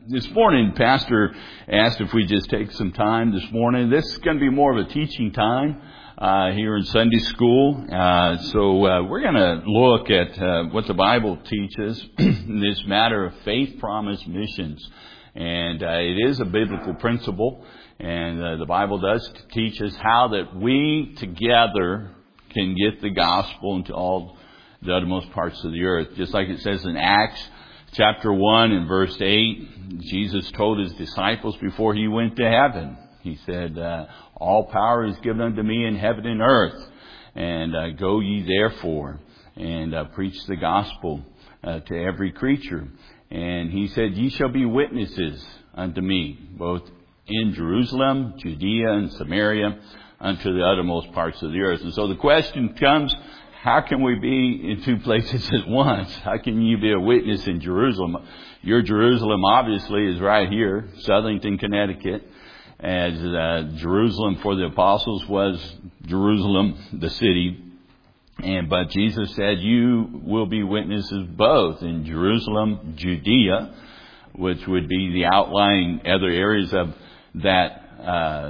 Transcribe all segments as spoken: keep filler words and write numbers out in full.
this morning, Pastor asked if we just take some time this morning. This is going to be more of a teaching time uh, here in Sunday school. Uh, so uh, we're going to look at uh, what the Bible teaches in this matter of faith, promise, missions. And uh, it is a biblical principle. And uh, the Bible does teach us how that we together can get the gospel into all the uttermost parts of the earth. Just like it says in Acts chapter one and verse eight, Jesus told his disciples before he went to heaven, he said, uh, all power is given unto me in heaven and earth. And uh, go ye therefore and uh, preach the gospel uh, to every creature. And he said, ye shall be witnesses unto me, both in Jerusalem, Judea, and Samaria, unto the uttermost parts of the earth. And so the question comes, how can we be in two places at once? How can you be a witness in Jerusalem? Your Jerusalem obviously is right here, Southington, Connecticut, as uh, Jerusalem for the apostles was Jerusalem, the city. And but Jesus said, you will be witnesses both in Jerusalem, Judea, which would be the outlying other areas of that uh,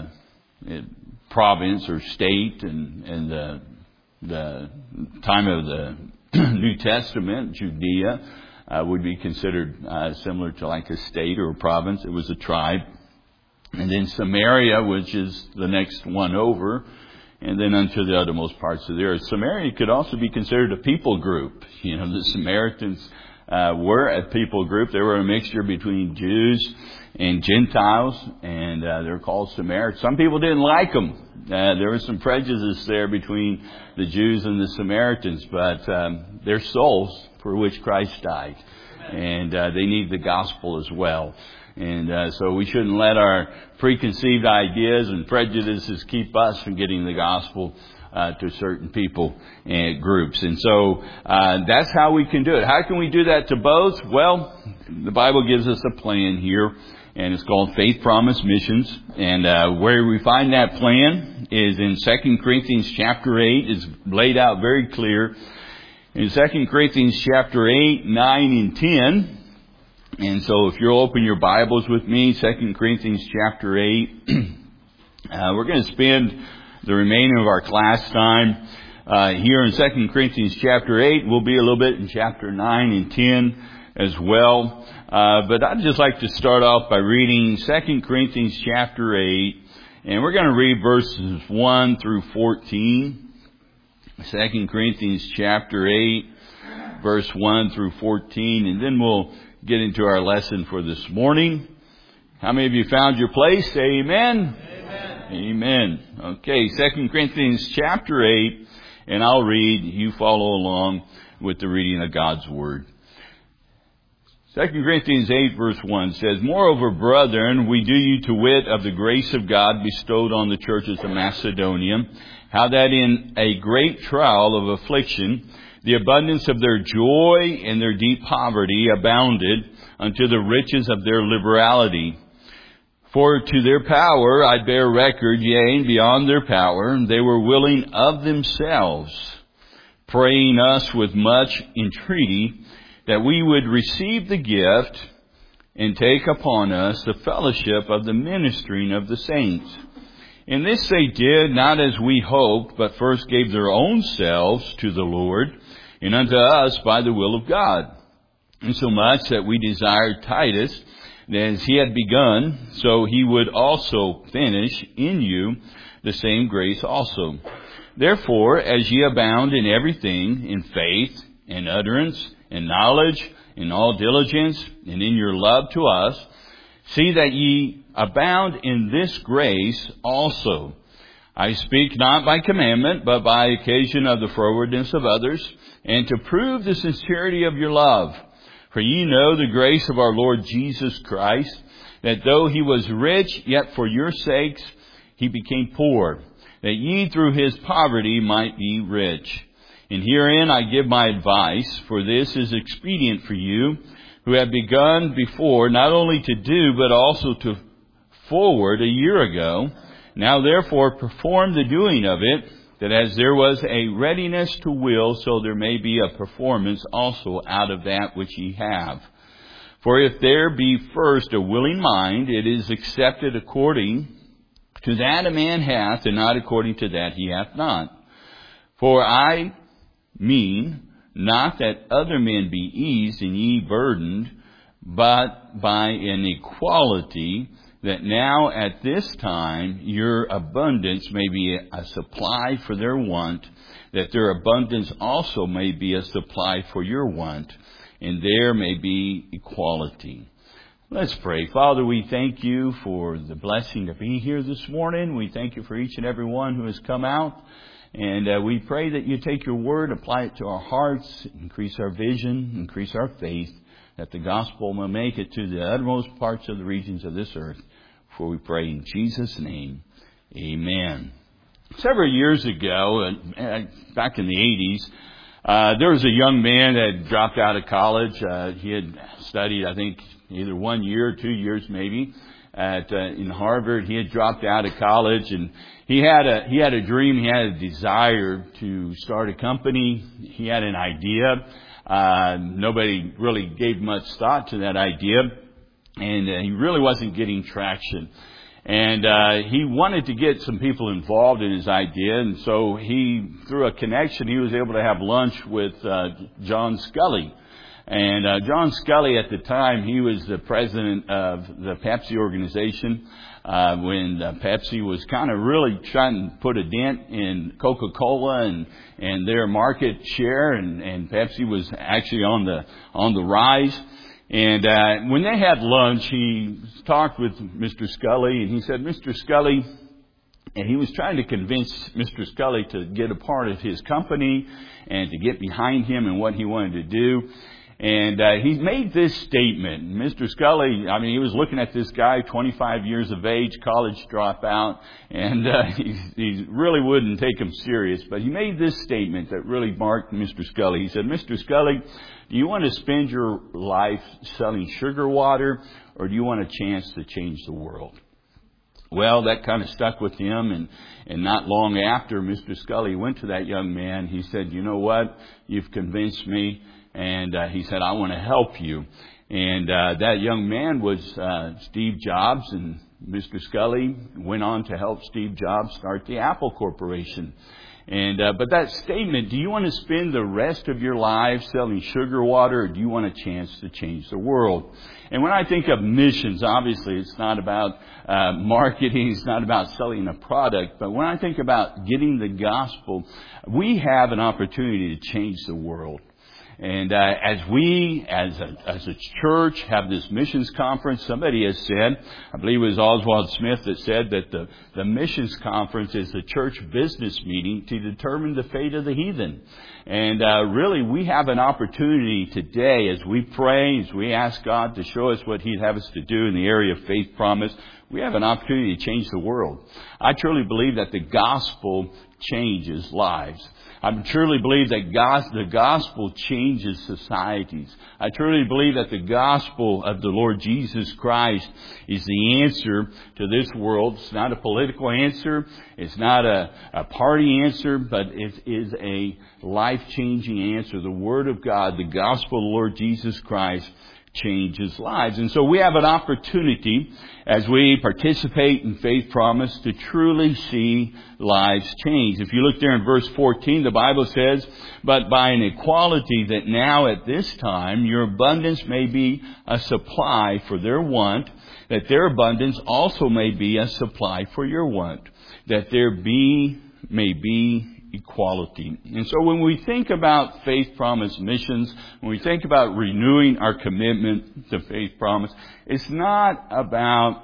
province or state, and, and the, the time of the New Testament, Judea uh, would be considered uh, similar to like a state or a province. It was a tribe. And then Samaria, which is the next one over, and then unto the uttermost parts of the earth. Samaria could also be considered a people group. You know, the Samaritans uh, were a people group. They were a mixture between Jews and Gentiles, and uh, they're called Samaritans. Some people didn't like them. Uh, there was some prejudice there between the Jews and the Samaritans, but um, they're souls for which Christ died, and uh, they need the gospel as well. And uh, so we shouldn't let our preconceived ideas and prejudices keep us from getting the gospel uh, to certain people and groups. And so uh, that's how we can do it. How can we do that to both? Well, the Bible gives us a plan here, and it's called Faith, Promise, Missions. And uh, where we find that plan is in Second Corinthians chapter eight. It's laid out very clear. In Second Corinthians chapter eight, nine, and ten. And so if you'll open your Bibles with me, Second Corinthians chapter eight, uh, we're going to spend the remainder of our class time uh, here in Second Corinthians chapter eight. We'll be a little bit in chapter nine and ten as well. Uh, but I'd just like to start off by reading Second Corinthians chapter eight, and we're going to read verses one through fourteen. Second Corinthians chapter eight, verse one through fourteen, and then we'll get into our lesson for this morning. How many of you found your place? Say amen. Amen. Amen. Okay, Second Corinthians chapter eight, and I'll read. You follow along with the reading of God's Word. Second Corinthians eight verse one says, moreover, brethren, we do you to wit of the grace of God bestowed on the churches of Macedonia, how that in a great trial of affliction, the abundance of their joy and their deep poverty abounded unto the riches of their liberality. For to their power I bear record, yea, and beyond their power, they were willing of themselves, praying us with much entreaty, that we would receive the gift and take upon us the fellowship of the ministering of the saints. And this they did not as we hoped, but first gave their own selves to the Lord, and unto us by the will of God. Insomuch that we desired Titus, that as he had begun, so he would also finish in you the same grace also. Therefore, as ye abound in everything, in faith, in utterance, in knowledge, in all diligence, and in your love to us, see that ye abound in this grace also. I speak not by commandment, but by occasion of the frowardness of others, and to prove the sincerity of your love. For ye know the grace of our Lord Jesus Christ, that though he was rich, yet for your sakes he became poor, that ye through his poverty might be rich. And herein I give my advice, for this is expedient for you, who have begun before not only to do, but also to forward a year ago. Now therefore perform the doing of it, that as there was a readiness to will, so there may be a performance also out of that which ye have. For if there be first a willing mind, it is accepted according to that a man hath, and not according to that he hath not. For I mean not that other men be eased and ye burdened, but by an equality, that now at this time your abundance may be a supply for their want, that their abundance also may be a supply for your want, and there may be equality. Let's pray. Father, we thank you for the blessing to be here this morning. We thank you for each and every one who has come out. And uh, we pray that you take your word, apply it to our hearts, increase our vision, increase our faith, that the gospel may make it to the uttermost parts of the regions of this earth. For we pray in Jesus' name, amen. Several years ago, uh, back in the eighties, uh, there was a young man that had dropped out of college. Uh, he had studied, I think, either one year or two years maybe at uh, in Harvard. He had dropped out of college, and he had a he had a dream. He had a desire to start a company. He had an idea. Uh, nobody really gave much thought to that idea, and uh, he really wasn't getting traction. And uh, he wanted to get some people involved in his idea, and so he, through a connection, he was able to have lunch with uh, John Scully. And uh, John Scully, at the time, he was the president of the Pepsi organization uh, when uh, Pepsi was kind of really trying to put a dent in Coca-Cola and and their market share, and, and Pepsi was actually on the on the rise. And uh, when they had lunch, he talked with Mister Scully, and he said, Mister Scully, and he was trying to convince Mister Scully to get a part of his company and to get behind him and what he wanted to do. And uh, he made this statement. Mister Scully, I mean, he was looking at this guy, twenty-five years of age, college dropout, and uh, he, he really wouldn't take him serious. But he made this statement that really marked Mister Scully. He said, Mister Scully, do you want to spend your life selling sugar water, or do you want a chance to change the world? Well, that kind of stuck with him, and, and not long after Mister Scully went to that young man, he said, you know what, you've convinced me. And uh, he said, I want to help you. And uh, that young man was uh, Steve Jobs, and Mister Scully went on to help Steve Jobs start the Apple Corporation. And uh, but that statement, do you want to spend the rest of your life selling sugar water, or do you want a chance to change the world? And when I think of missions, obviously it's not about uh, marketing, it's not about selling a product, but when I think about getting the gospel, we have an opportunity to change the world. And uh, as we, as a, as a church, have this missions conference, somebody has said, I believe it was Oswald Smith that said that the, the missions conference is the church business meeting to determine the fate of the heathen. And uh, really, we have an opportunity today as we pray, as we ask God to show us what He'd have us to do in the area of faith promise. We have an opportunity to change the world. I truly believe that the gospel changes lives. I truly believe that God, the gospel changes societies. I truly believe that the gospel of the Lord Jesus Christ is the answer to this world. It's not a political answer. It's not a, a party answer, but it is a life-changing answer. The Word of God, the gospel of the Lord Jesus Christ, changes lives. And so we have an opportunity as we participate in Faith Promise to truly see lives change. If you look there in verse fourteen, the Bible says, but by an equality that now at this time your abundance may be a supply for their want, that their abundance also may be a supply for your want, that there be, may be equality. And so when we think about Faith Promise missions, when we think about renewing our commitment to Faith Promise, it's not about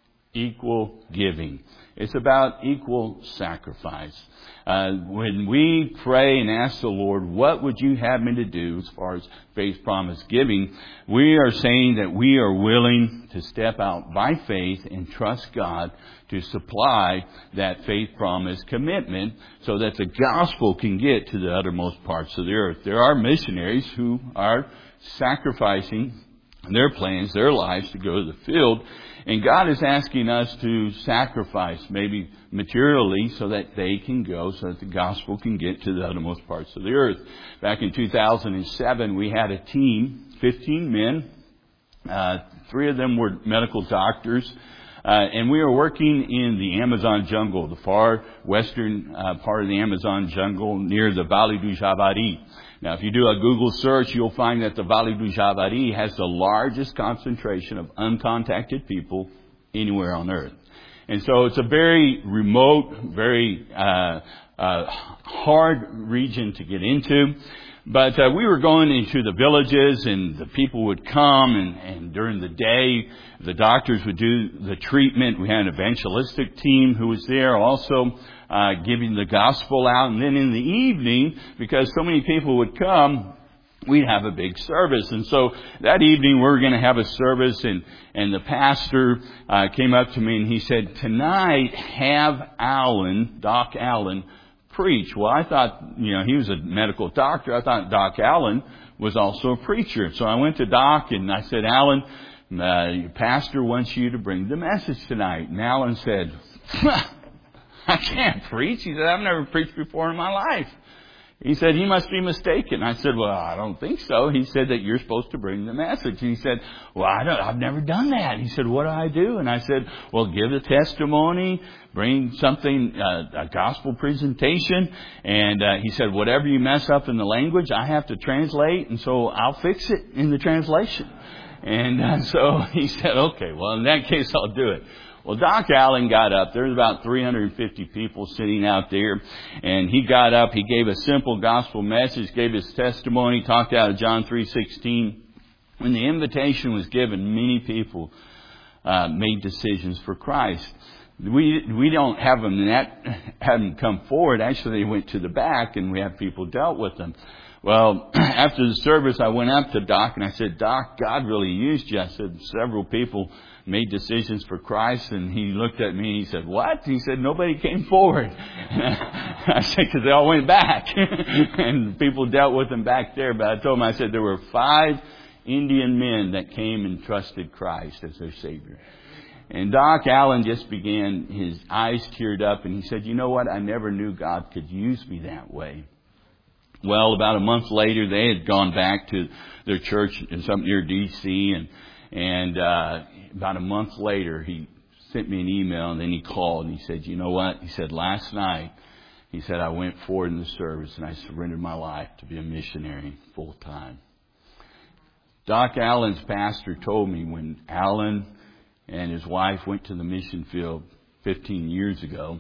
equal giving. It's about equal sacrifice. Uh, when we pray and ask the Lord, what would you have me to do as far as Faith Promise giving, we are saying that we are willing to step out by faith and trust God to supply that Faith Promise commitment so that the gospel can get to the uttermost parts of the earth. There are missionaries who are sacrificing their plans, their lives to go to the field. And God is asking us to sacrifice, maybe materially, so that they can go, so that the gospel can get to the uttermost parts of the earth. Back in two thousand seven, we had a team, fifteen men, Uh, three of them were medical doctors. Uh, and we were working in the Amazon jungle, the far western uh, part of the Amazon jungle near the Valley do Javari. Now, if you do a Google search, you'll find that the Valley do Javari has the largest concentration of uncontacted people anywhere on earth. And so it's a very remote, very uh, uh, hard region to get into. But uh, we were going into the villages, and the people would come, and, and during the day, the doctors would do the treatment. We had an evangelistic team who was there also uh, giving the gospel out. And then in the evening, because so many people would come, we'd have a big service. And so that evening we were going to have a service, and, and the pastor uh, came up to me and he said, "Tonight, have Allen, Doc Allen, preach." Well, I thought, you know, he was a medical doctor. I thought Doc Allen was also a preacher. So I went to Doc and I said, "Allen, uh, your pastor wants you to bring the message tonight." And Allen said, "I can't preach." He said, "I've never preached before in my life." He said, "He must be mistaken." I said, "Well, I don't think so." He said that you're supposed to bring the message. And he said, "Well, I don't, I've never done that." He said, "What do I do?" And I said, "Well, give a testimony, bring something, uh, a gospel presentation." And uh, he said, "Whatever you mess up in the language, I have to translate, and so I'll fix it in the translation." And uh, so he said, "Okay, well, in that case, I'll do it." Well, Doc Allen got up. There's about three hundred fifty people sitting out there. And he got up. He gave a simple gospel message, gave his testimony, talked out of John three sixteen. When the invitation was given, many people uh, made decisions for Christ. We we don't have them that have them come forward. Actually, they went to the back, and we have people dealt with them. Well, after the service, I went up to Doc and I said, "Doc, God really used you." I said, "Several people made decisions for Christ." And he looked at me and he said, "What?" He said, "Nobody came forward." I said, "Because they all went back." And people dealt with them back there. But I told him, I said, there were five Indian men that came and trusted Christ as their Savior. And Doc Allen just began, his eyes teared up, and he said, "You know what? I never knew God could use me that way." Well, about a month later, they had gone back to their church in something near D C, and and uh, about a month later, he sent me an email, and then he called, and he said, "You know what?" He said, "Last night," he said, "I went forward in the service, and I surrendered my life to be a missionary full time." Doc Allen's pastor told me when Allen and his wife went to the mission field fifteen years ago,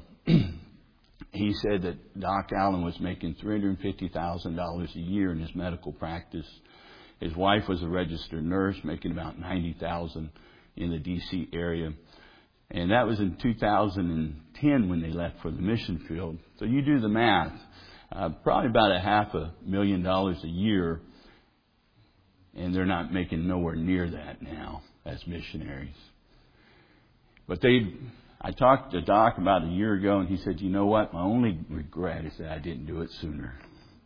he said that Doc Allen was making three hundred fifty thousand dollars a year in his medical practice. His wife was a registered nurse, making about ninety thousand dollars in the D C area. And that was in two thousand ten when they left for the mission field. So you do the math. Uh, probably about a half a million dollars a year. And they're not making nowhere near that now as missionaries. But they... I talked to Doc about a year ago, and he said, "You know what? My only regret is that I didn't do it sooner."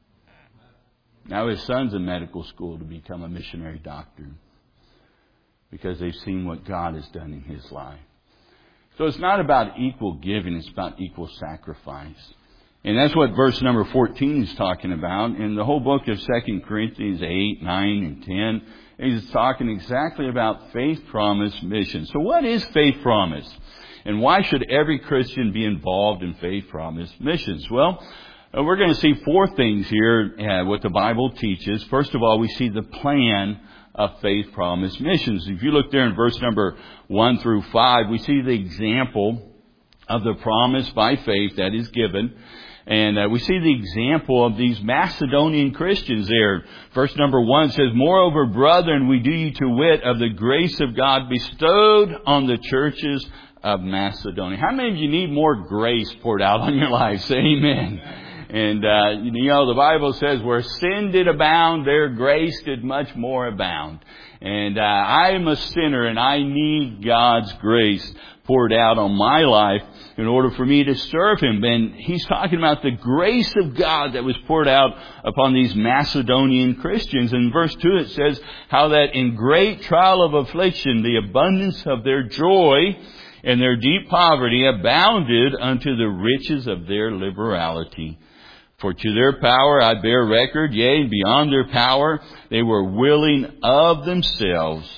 Now his son's in medical school to become a missionary doctor because they've seen what God has done in his life. So it's not about equal giving, it's about equal sacrifice. And that's what verse number fourteen is talking about. In the whole book of Second Corinthians eight, nine, and ten, he's talking exactly about faith promise mission. So what is faith promise? And why should every Christian be involved in faith promise missions? Well, uh, we're going to see four things here, uh, what the Bible teaches. First of all, we see the plan of faith promise missions. If you look there in verse number one through five, we see the example of the promise by faith that is given. And uh, we see the example of these Macedonian Christians there. Verse number one says, "Moreover, brethren, we do you to wit of the grace of God bestowed on the churches of Macedonia." How many of you need more grace poured out on your life? Say amen. And, uh, you know, the Bible says where sin did abound, there grace did much more abound. And uh, I am a sinner, and I need God's grace poured out on my life in order for me to serve Him. And he's talking about the grace of God that was poured out upon these Macedonian Christians. In verse two it says, "How that in great trial of affliction, the abundance of their joy and their deep poverty abounded unto the riches of their liberality. For to their power I bear record, yea, beyond their power, they were willing of themselves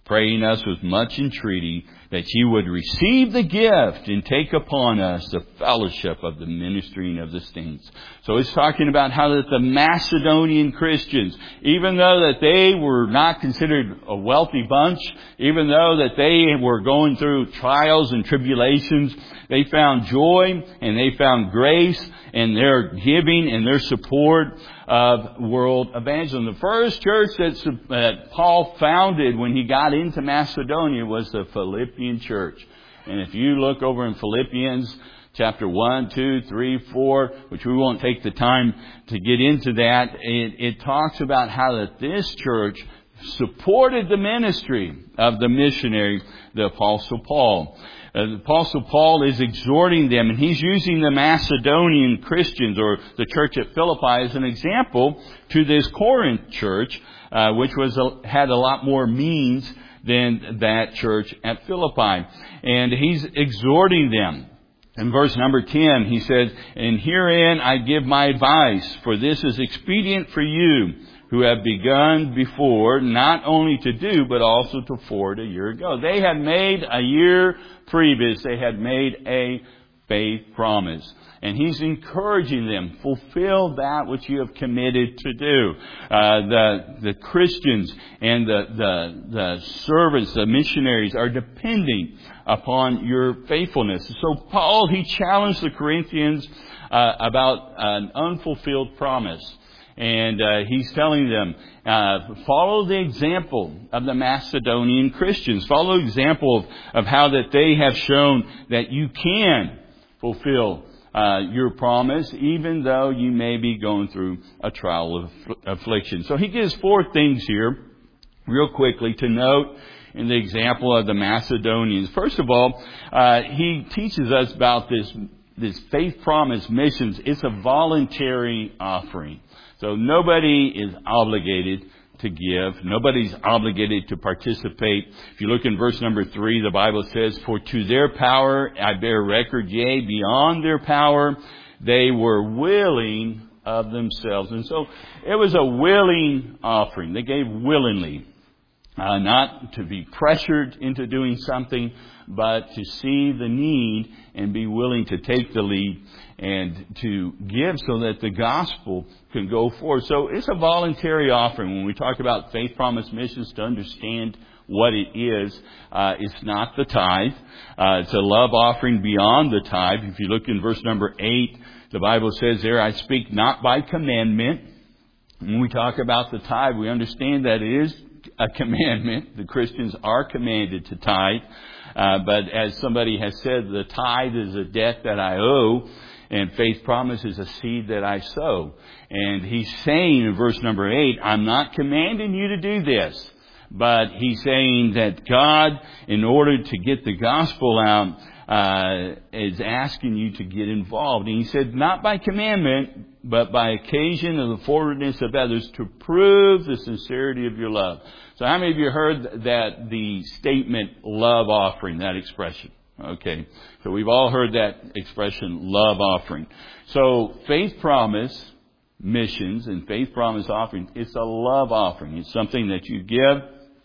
praying us with much entreaty that ye would receive the gift and take upon us the fellowship of the ministering of the saints. So it's talking about how that the Macedonian Christians, even though that they were not considered a wealthy bunch, even though that they were going through trials and tribulations, they found joy and they found grace in their giving and their support of world evangelism. The first church that, that Paul founded when he got into Macedonia was the Philippian church. And if you look over in Philippians chapter one, two, three, four, which we won't take the time to get into that, it, it talks about how that this church supported the ministry of the missionary, the Apostle Paul. Uh, the Apostle Paul is exhorting them, and he's using the Macedonian Christians, or the church at Philippi, as an example to this Corinth church, uh, which was a, had a lot more means than that church at Philippi. And he's exhorting them. In verse number ten, he says, "And herein I give my advice, for this is expedient for you, who have begun before, not only to do, but also to forward a year ago." They had made a year previous, they had made a faith promise. And he's encouraging them, fulfill that which you have committed to do. Uh, the, the Christians and the, the, the servants, the missionaries are depending upon your faithfulness. So Paul, he challenged the Corinthians uh, about an unfulfilled promise. And uh, he's telling them, uh, follow the example of the Macedonian Christians. Follow the example of, of how that they have shown that you can fulfill uh, your promise, even though you may be going through a trial of affliction. So he gives four things here, real quickly, to note in the example of the Macedonians. First of all, uh, he teaches us about this, this faith promise missions. It's a voluntary offering. So nobody is obligated to give. Nobody's obligated to participate. If you look in verse number three, the Bible says, "For to their power I bear record, yea, beyond their power, they were willing of themselves." And so it was a willing offering. They gave willingly. Uh, not to be pressured into doing something, but to see the need and be willing to take the lead and to give so that the gospel can go forward. So it's a voluntary offering. When we talk about faith promise missions, to understand what it is, uh, it's not the tithe. Uh, it's a love offering beyond the tithe. If you look in verse number eight, the Bible says there, "I speak not by commandment." When we talk about the tithe, we understand that it is a commandment. The Christians are commanded to tithe. Uh, but as somebody has said, the tithe is a debt that I owe, and faith promise is a seed that I sow. And he's saying in verse number eight, I'm not commanding you to do this. But he's saying that God, in order to get the gospel out, uh, is asking you to get involved. And he said, not by commandment, but by occasion of the forwardness of others, to prove the sincerity of your love. So how many of you heard that the statement love offering, that expression? Okay. So we've all heard that expression, love offering. So faith promise missions and faith promise offering, it's a love offering. It's something that you give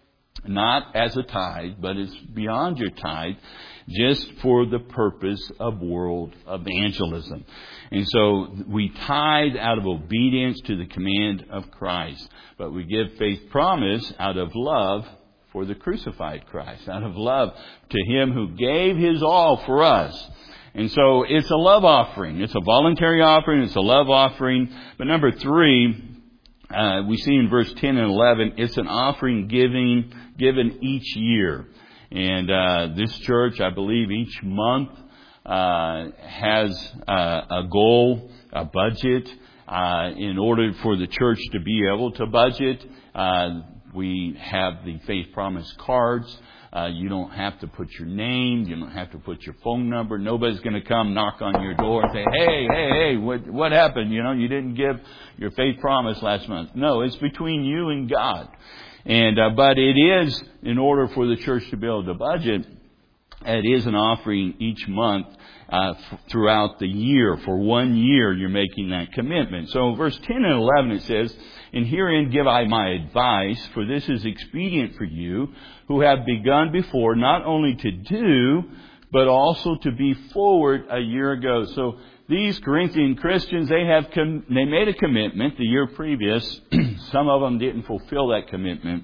not as a tithe, but it's beyond your tithe, just for the purpose of world evangelism. And so we tithe out of obedience to the command of Christ. But we give faith promise out of love for the crucified Christ, out of love to Him who gave His all for us. And so it's a love offering. It's a voluntary offering. It's a love offering. But number three, uh, we see in verse ten and eleven, it's an offering giving given each year. And uh, this church, I believe, each month uh, has uh, a goal, a budget. Uh, in order for the church to be able to budget, uh, we have the Faith Promise cards. Uh, you don't have to put your name. You don't have to put your phone number. Nobody's going to come knock on your door and say, hey, hey, hey, what, what happened? You know, you didn't give your faith promise last month. No, it's between you and God. And, uh, but it is, in order for the church to be able to budget, it is an offering each month uh, f- throughout the year. For one year, you're making that commitment. So verse ten and eleven, it says, "And herein give I my advice, for this is expedient for you, who have begun before, not only to do, but also to be forward a year ago." So these Corinthian Christians, they have com- they made a commitment the year previous. Some of them didn't fulfill that commitment.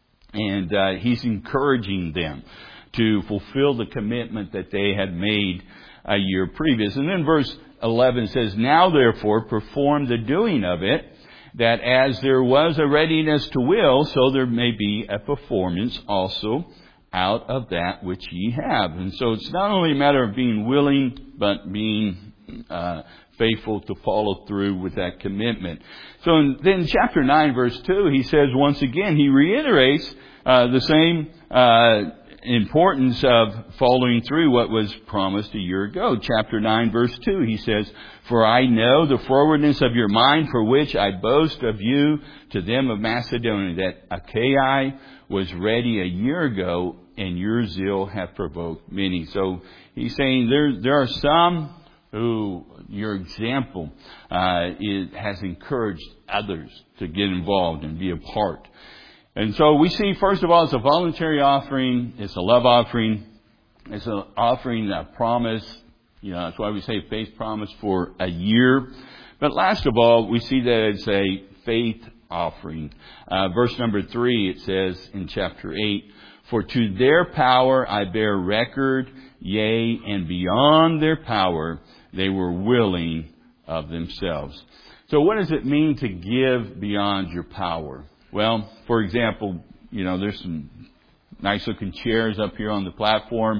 And uh, he's encouraging them to fulfill the commitment that they had made a year previous. And then verse eleven says, "Now therefore perform the doing of it, that as there was a readiness to will, so there may be a performance also out of that which ye have." And so it's not only a matter of being willing, but being uh, faithful to follow through with that commitment. So in, then chapter nine, verse two, he says once again, he reiterates uh, the same uh, importance of following through what was promised a year ago. Chapter nine, verse two, he says, "For I know the forwardness of your mind, for which I boast of you to them of Macedonia, that Achaia was ready a year ago, and your zeal hath provoked many." So he's saying there there are some who your example uh, is, has encouraged others to get involved and be a part. And so we see, first of all, it's a voluntary offering. It's a love offering. It's an offering, a promise. You know, that's why we say faith promise for a year. But last of all, we see that it's a faith offering. Uh, verse number three, it says in chapter eight, "For to their power I bear record, yea, and beyond their power they were willing of themselves." So what does it mean to give beyond your power? Well, for example, you know, there's some nice looking chairs up here on the platform.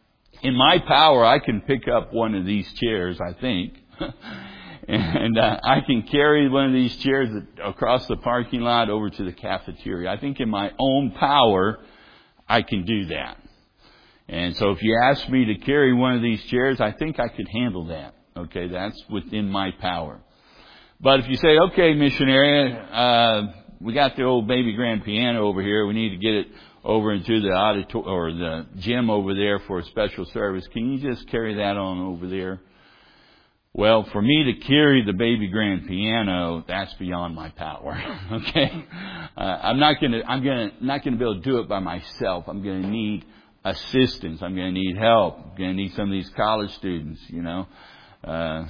In my power, I can pick up one of these chairs, I think. and uh, I can carry one of these chairs across the parking lot over to the cafeteria. I think in my own power, I can do that. And so if you ask me to carry one of these chairs, I think I could handle that. Okay, that's within my power. But if you say, "Okay, missionary, uh, we got the old baby grand piano over here. We need to get it over into the auditor- or the gym over there for a special service. Can you just carry that on over there?" Well, for me to carry the baby grand piano, that's beyond my power. Okay, uh, I'm not gonna, I'm gonna, not gonna be able to do it by myself. I'm gonna need assistance. I'm gonna need help. I'm gonna need some of these college students. You know, uh,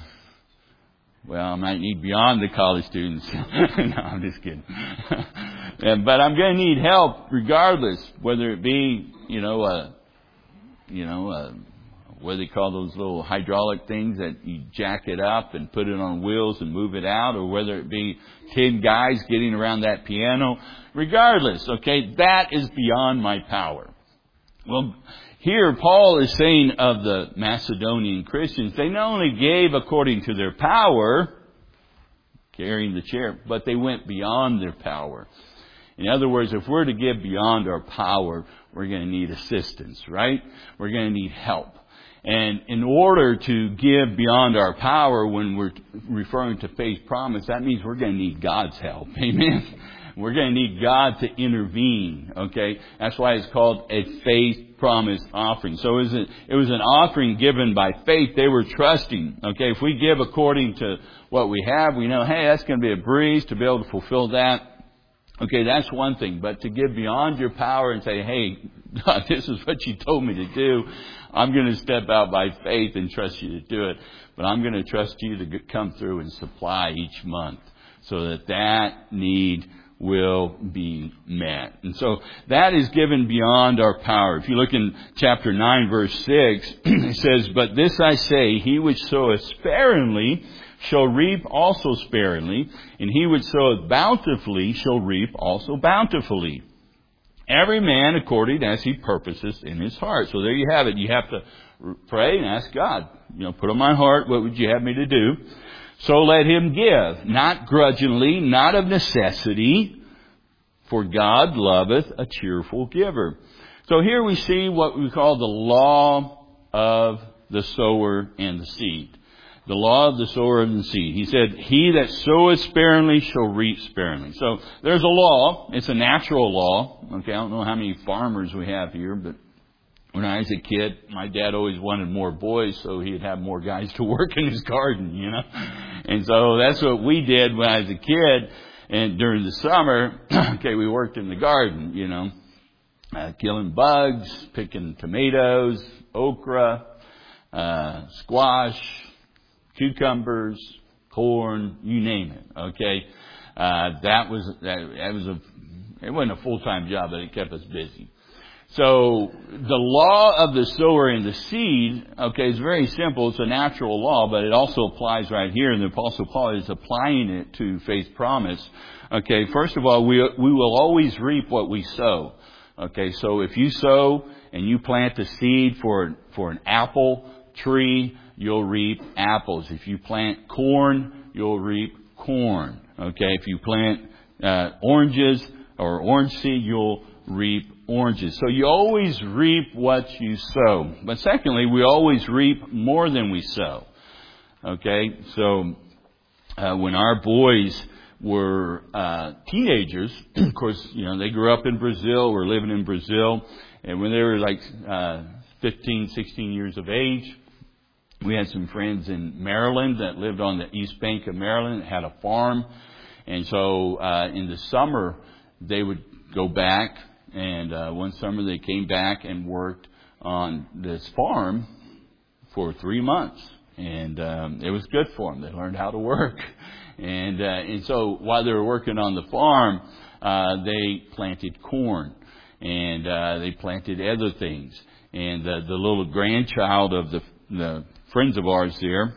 well, I might need beyond the college students. No, I'm just kidding. But I'm gonna need help regardless, whether it be, you know, uh, you know. Uh, what do they call those little hydraulic things that you jack it up and put it on wheels and move it out, or whether it be ten guys getting around that piano. Regardless, okay, that is beyond my power. Well, here Paul is saying of the Macedonian Christians, they not only gave according to their power, carrying the chair, but they went beyond their power. In other words, if we're to give beyond our power, we're going to need assistance, right? We're going to need help. And in order to give beyond our power, when we're referring to faith promise, that means we're going to need God's help. Amen? We're going to need God to intervene. Okay? That's why it's called a faith promise offering. So it was, a, it was an offering given by faith. They were trusting. Okay? If we give according to what we have, we know, hey, that's going to be a breeze to be able to fulfill that. Okay, that's one thing. But to give beyond your power and say, hey, God, this is what you told me to do. I'm going to step out by faith and trust you to do it. But I'm going to trust you to come through and supply each month so that that need will be met. And so that is given beyond our power. If you look in chapter nine, verse six, it says, "But this I say, he which soweth sparingly shall reap also sparingly, and he which soweth bountifully shall reap also bountifully. Every man according as he purposes in his heart." So there you have it. You have to pray and ask God, you know, put on my heart, what would you have me to do? So let him give, not grudgingly, not of necessity, for God loveth a cheerful giver. So here we see what we call the law of the sower and the seed. The law of the sower and the seed. He said, he that soweth sparingly shall reap sparingly. So there's a law. It's a natural law. Okay, I don't know how many farmers we have here, but when I was a kid, my dad always wanted more boys, so he'd have more guys to work in his garden, you know. And so that's what we did when I was a kid. And during the summer, okay, we worked in the garden, you know, uh, killing bugs, picking tomatoes, okra, uh, squash, cucumbers, corn, you name it. Okay, uh, that was that, that was a it wasn't a full time job, but it kept us busy. So the law of the sower and the seed, okay, is very simple. It's a natural law, but it also applies right here. And the Apostle Paul is applying it to faith promise. Okay, first of all, we we will always reap what we sow. Okay, so if you sow and you plant a seed for for an apple tree, you'll reap apples. If you plant corn, you'll reap corn. Okay, if you plant uh, oranges or orange seed, you'll reap oranges. So you always reap what you sow. But secondly, we always reap more than we sow. Okay, so uh, when our boys were uh, teenagers, of course, you know, they grew up in Brazil, were living in Brazil, and when they were like uh, fifteen, sixteen years of age, we had some friends in Maryland that lived on the East Bank of Maryland, had a farm, and so uh, in the summer they would go back. And uh, one summer they came back and worked on this farm for three months. And um, it was good for them. They learned how to work. And uh, and so while they were working on the farm, uh, they planted corn. And uh, they planted other things. And uh, the little grandchild of the, the friends of ours there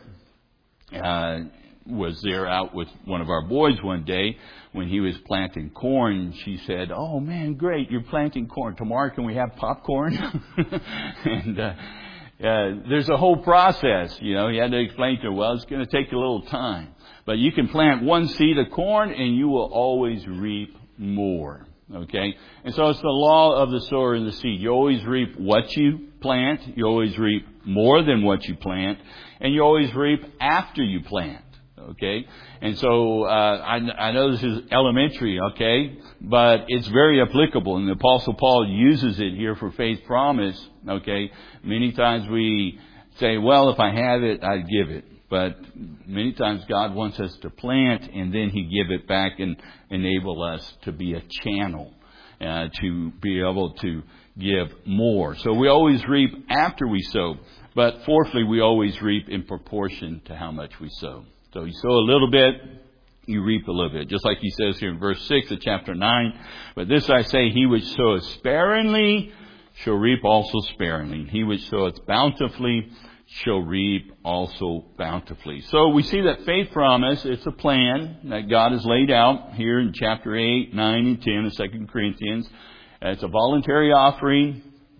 uh, was there out with one of our boys one day when he was planting corn. She said, "Oh man, great, you're planting corn. Tomorrow can we have popcorn?" and uh, uh, there's a whole process, you know. He had to explain to her, well, it's going to take a little time. But you can plant one seed of corn and you will always reap more. Okay? And so it's the law of the sower and the seed. You always reap what you plant. You always reap more than what you plant. And you always reap after you plant. Okay, and so uh, I, I know this is elementary, okay, but it's very applicable, and the Apostle Paul uses it here for faith promise. Okay, many times we say, "Well, if I have it, I'd give it," but many times God wants us to plant, and then He give it back and enable us to be a channel uh, to be able to give more. So we always reap after we sow, but fourthly, we always reap in proportion to how much we sow. So you sow a little bit, you reap a little bit. Just like he says here in verse six of chapter nine. But this I say, he which soweth sparingly shall reap also sparingly. He which soweth bountifully shall reap also bountifully. So we see that faith promise, it's a plan that God has laid out here in chapter eight, nine, and ten of Second Corinthians. It's a voluntary offering.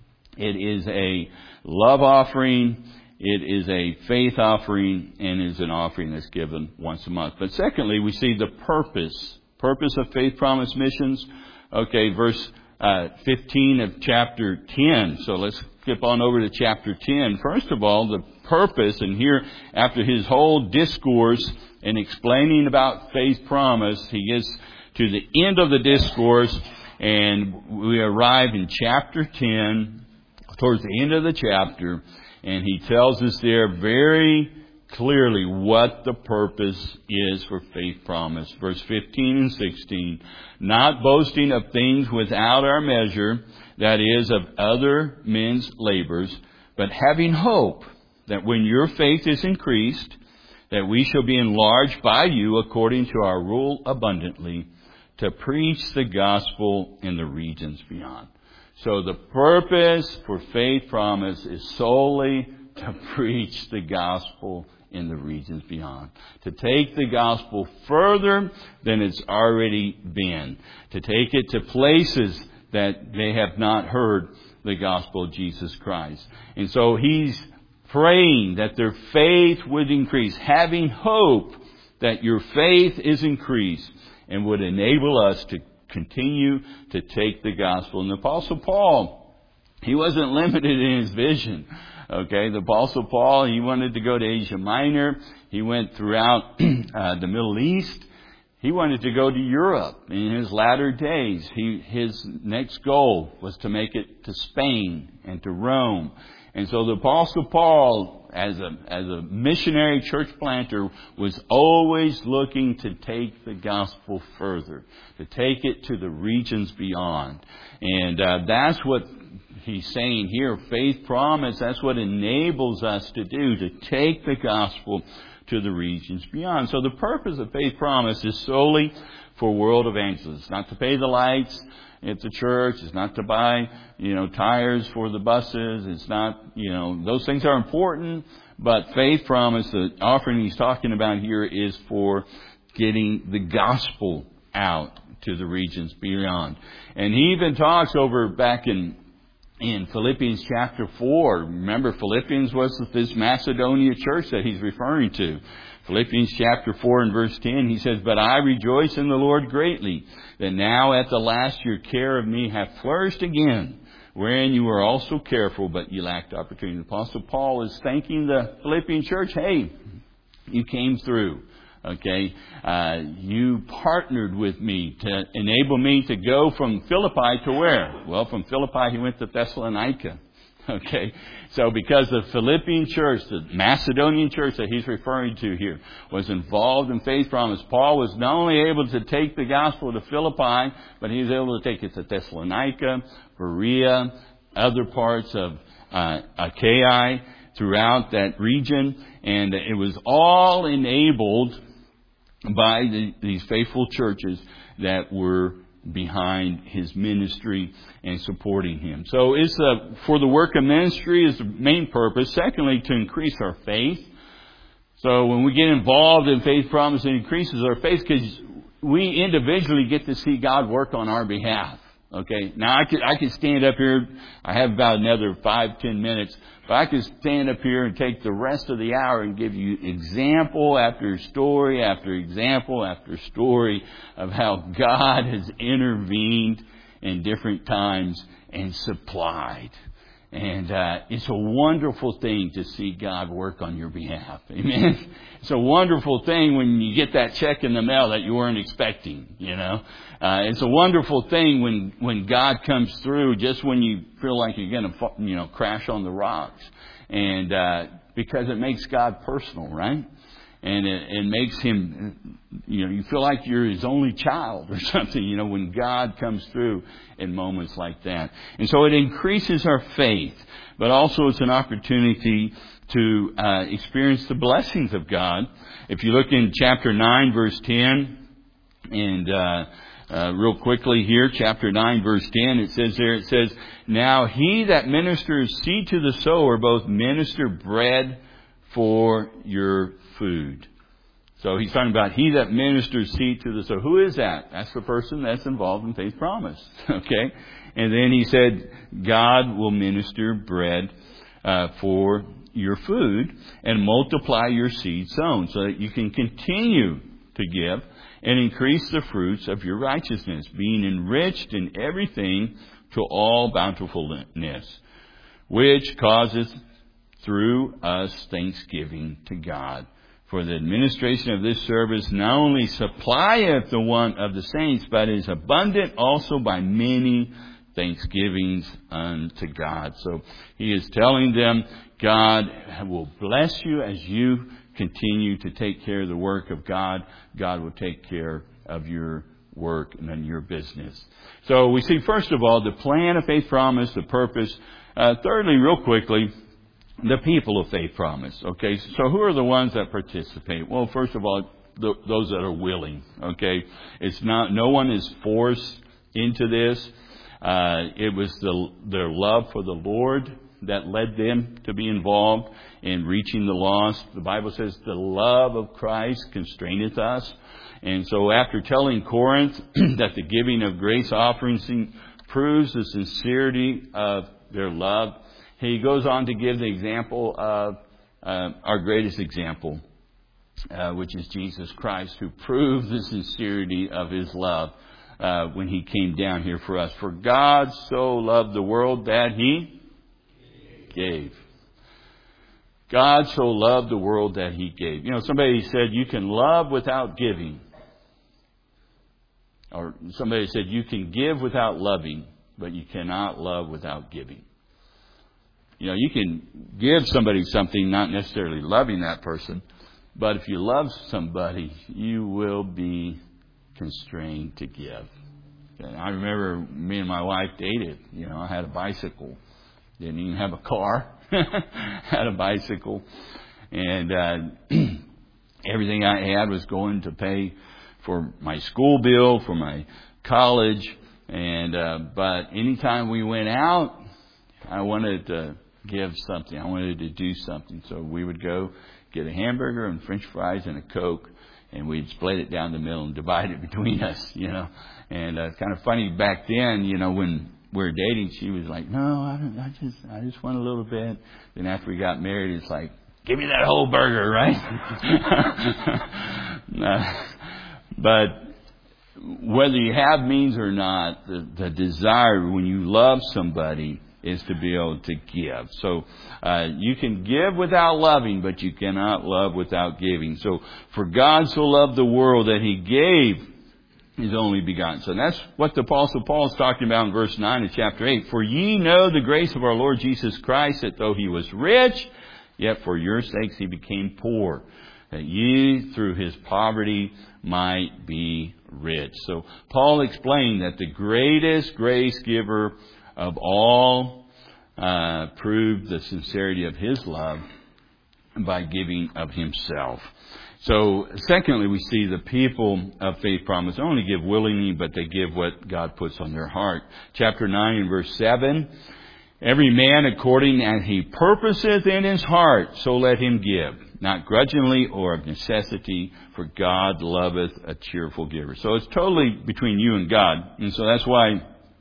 It is a love offering. It is a faith offering, and it is an offering that's given once a month. But secondly, we see the purpose. Purpose of Faith Promise Missions. Okay, verse uh, fifteen of chapter ten. So let's skip on over to chapter ten. First of all, the purpose, and here after his whole discourse and explaining about faith promise, he gets to the end of the discourse, and we arrive in chapter ten, towards the end of the chapter. And he tells us there very clearly what the purpose is for faith promise. Verse fifteen and sixteen. Not boasting of things without our measure, that is, of other men's labors, but having hope that when your faith is increased, that we shall be enlarged by you according to our rule abundantly, to preach the gospel in the regions beyond. So the purpose for faith promise is solely to preach the gospel in the regions beyond. To take the gospel further than it's already been. To take it to places that they have not heard the gospel of Jesus Christ. And so he's praying that their faith would increase, having hope that your faith is increased and would enable us to continue to take the gospel. And the Apostle Paul, he wasn't limited in his vision. Okay, the Apostle Paul, he wanted to go to Asia Minor. He went throughout uh, the Middle East. He wanted to go to Europe in his latter days. He, his next goal was to make it to Spain and to Rome. And so the Apostle Paul, as a, as a missionary church planter, was always looking to take the gospel further, to take it to the regions beyond. And uh, that's what he's saying here, faith promise. That's what enables us to do, to take the gospel to the regions beyond. So the purpose of faith promise is solely for world evangelism. It's not to pay the lights at the church. It's not to buy, you know, tires for the buses. It's not, you know, those things are important. But faith promise, the offering he's talking about here, is for getting the gospel out to the regions beyond. And he even talks over back in In Philippians chapter four, remember Philippians was this Macedonia church that he's referring to. Philippians chapter four and verse ten, he says, "But I rejoice in the Lord greatly, that now at the last your care of me hath flourished again, wherein you were also careful, but you lacked opportunity." The Apostle Paul is thanking the Philippian church, hey, you came through. Okay, uh, you partnered with me to enable me to go from Philippi to where? Well, from Philippi he went to Thessalonica. Okay, so because the Philippian church, the Macedonian church that he's referring to here, was involved in faith promise, Paul was not only able to take the gospel to Philippi, but he was able to take it to Thessalonica, Berea, other parts of uh, Achaia, throughout that region, and it was all enabled by the, these faithful churches that were behind his ministry and supporting him. So it's a, for the work of ministry is the main purpose. Secondly, to increase our faith. So when we get involved in faith promise, it increases our faith because we individually get to see God work on our behalf. Okay. Now I could I could stand up here. I have about another five ten minutes, but I could stand up here and take the rest of the hour and give you example after story after example after story of how God has intervened in different times and supplied. And uh, it's a wonderful thing to see God work on your behalf. Amen. It's a wonderful thing when you get that check in the mail that you weren't expecting, you know. Uh, it's a wonderful thing when, when God comes through just when you feel like you're going to, you know, crash on the rocks. And uh, because it makes God personal, right? And it, it makes him, you know, you feel like you're his only child or something, you know, when God comes through in moments like that. And so it increases our faith, but also it's an opportunity to uh, experience the blessings of God. If you look in chapter nine, verse ten, and uh, uh, real quickly here, chapter nine, verse ten, it says there, it says, "Now he that ministers seed to the sower both minister bread for your food." So he's talking about he that ministers seed to the sower. Who is that? That's the person that's involved in faith promise. Okay. And then he said, God will minister bread uh, for your food and multiply your seed sown so that you can continue to give and increase the fruits of your righteousness, being enriched in everything to all bountifulness, which causes through us thanksgiving to God. For the administration of this service not only supplieth the want of the saints, but is abundant also by many thanksgivings unto God. So he is telling them God will bless you as you continue to take care of the work of God. God will take care of your work and your business. So we see, first of all, the plan of faith promise, the purpose. Uh, thirdly, real quickly, the people of faith promise. Okay, so who are the ones that participate? Well, first of all, the, those that are willing. Okay, it's not. No one is forced into this. Uh, it was the, their love for the Lord that led them to be involved in reaching the lost. The Bible says the love of Christ constraineth us. And so, after telling Corinth that the giving of grace offerings proves the sincerity of their love, he goes on to give the example of uh, our greatest example, uh, which is Jesus Christ, who proved the sincerity of his love uh, when he came down here for us. For God so loved the world that he gave. God so loved the world that he gave. You know, somebody said you can love without giving. or somebody said, you can give without loving, but you cannot love without giving. You know, you can give somebody something, not necessarily loving that person, but if you love somebody, you will be constrained to give. And I remember me and my wife dated. You know, I had a bicycle. Didn't even have a car. Had a bicycle. And uh, everything I had was going to pay for my school bill, for my college. And uh, but anytime we went out, I wanted to give something. I wanted to do something. So we would go get a hamburger and French fries and a Coke, and we'd split it down the middle and divide it between us, you know. And uh, it's kind of funny back then, you know, when we were dating, she was like, "No, I, don't, I just, I just want a little bit." Then after we got married, it's like, "Give me that whole burger," right? uh, but whether you have means or not, the, the desire when you love somebody is to be able to give. So uh, you can give without loving, but you cannot love without giving. So for God so loved the world that He gave His only begotten Son. That's what the Apostle Paul is talking about in verse nine of chapter eight. For ye know the grace of our Lord Jesus Christ, that though He was rich, yet for your sakes He became poor, that ye through His poverty might be rich. So Paul explained that the greatest grace giver of all uh, proved the sincerity of His love by giving of Himself. So, secondly, we see the people of faith promise only give willingly, but they give what God puts on their heart. Chapter nine and verse seven, every man according as he purposeth in his heart, so let him give, not grudgingly or of necessity, for God loveth a cheerful giver. So it's totally between you and God. And so that's why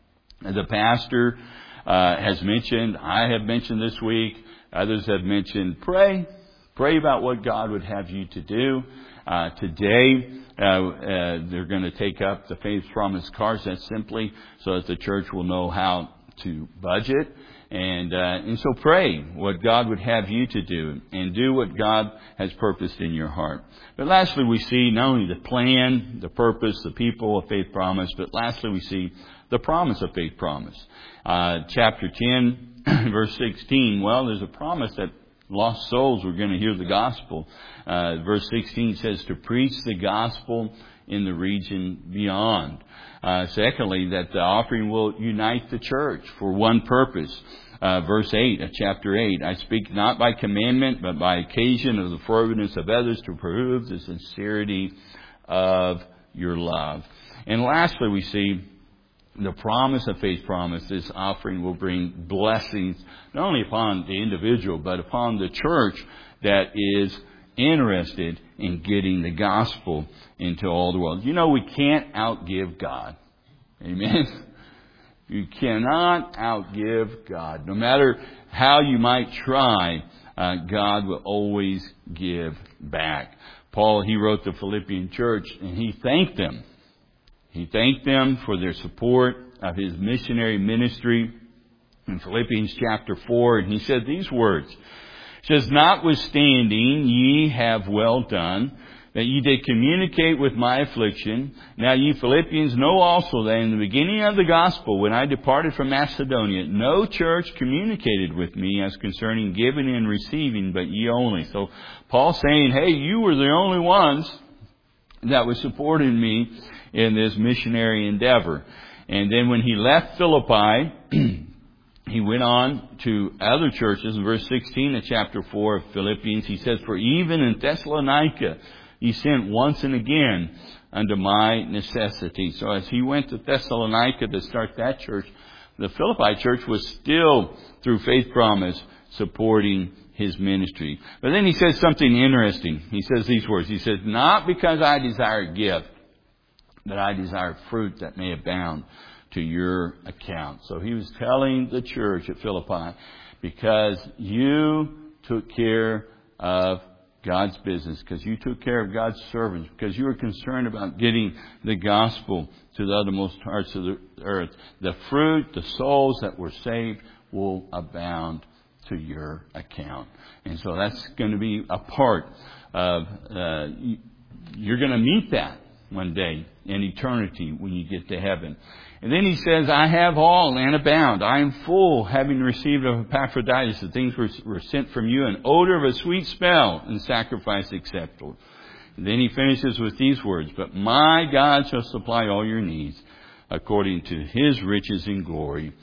the pastor uh, has mentioned, I have mentioned this week, others have mentioned, pray. Pray about what God would have you to do. Uh, today, uh, uh, they're going to take up the Faith Promise cards. That's simply so that the church will know how to budget. And, uh, and so pray what God would have you to do and do what God has purposed in your heart. But lastly, we see not only the plan, the purpose, the people of Faith Promise, but lastly, we see the promise of Faith Promise. Uh, chapter ten, verse sixteen, well, there's a promise that lost souls were going to hear the gospel. Uh, verse sixteen says to preach the gospel in the region beyond. Uh, secondly, that the offering will unite the church for one purpose. Uh, verse eight of chapter eight, I speak not by commandment, but by occasion of the forwardness of others to prove the sincerity of your love. And lastly, we see the promise of Faith Promise. This offering will bring blessings not only upon the individual, but upon the church that is interested in getting the gospel into all the world. You know, we can't outgive God. Amen? You cannot outgive God. No matter how you might try, uh, God will always give back. Paul, he wrote the Philippian church and he thanked them. He thanked them for their support of his missionary ministry in Philippians chapter four. And he said these words. He says, notwithstanding ye have well done, that ye did communicate with my affliction. Now ye Philippians know also that in the beginning of the gospel, when I departed from Macedonia, no church communicated with me as concerning giving and receiving, but ye only. So Paul's saying, hey, you were the only ones that were supporting me in this missionary endeavor. And then when he left Philippi, he went on to other churches. In verse sixteen of chapter four of Philippians, he says, for even in Thessalonica, he sent once and again unto my necessity. So as he went to Thessalonica to start that church, the Philippi church was still, through Faith Promise, supporting his ministry. But then he says something interesting. He says these words. He says, not because I desire gift, but I desire fruit that may abound to your account. So he was telling the church at Philippi, because you took care of God's business, because you took care of God's servants, because you were concerned about getting the gospel to the uttermost parts of the earth, the fruit, the souls that were saved will abound to your account. And so that's going to be a part of, uh, you're going to meet that. one day, in eternity when you get to heaven. And then he says, I have all and abound. I am full, having received of Epaphroditus the things were, were sent from you, an odor of a sweet smell and sacrifice acceptable. And then he finishes with these words, but my God shall supply all your needs according to his riches in glory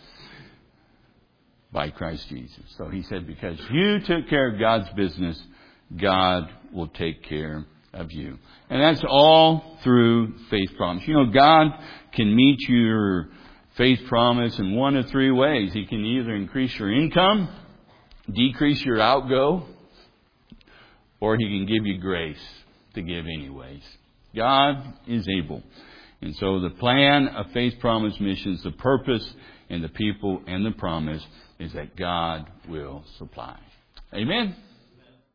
by Christ Jesus. So he said, because you took care of God's business, God will take care of you. And that's all through faith promise. You know, God can meet your faith promise in one of three ways. He can either increase your income, decrease your outgo, or he can give you grace to give anyways. God is able. And so the plan of Faith Promise Missions, the purpose and the people and the promise is that God will supply. Amen.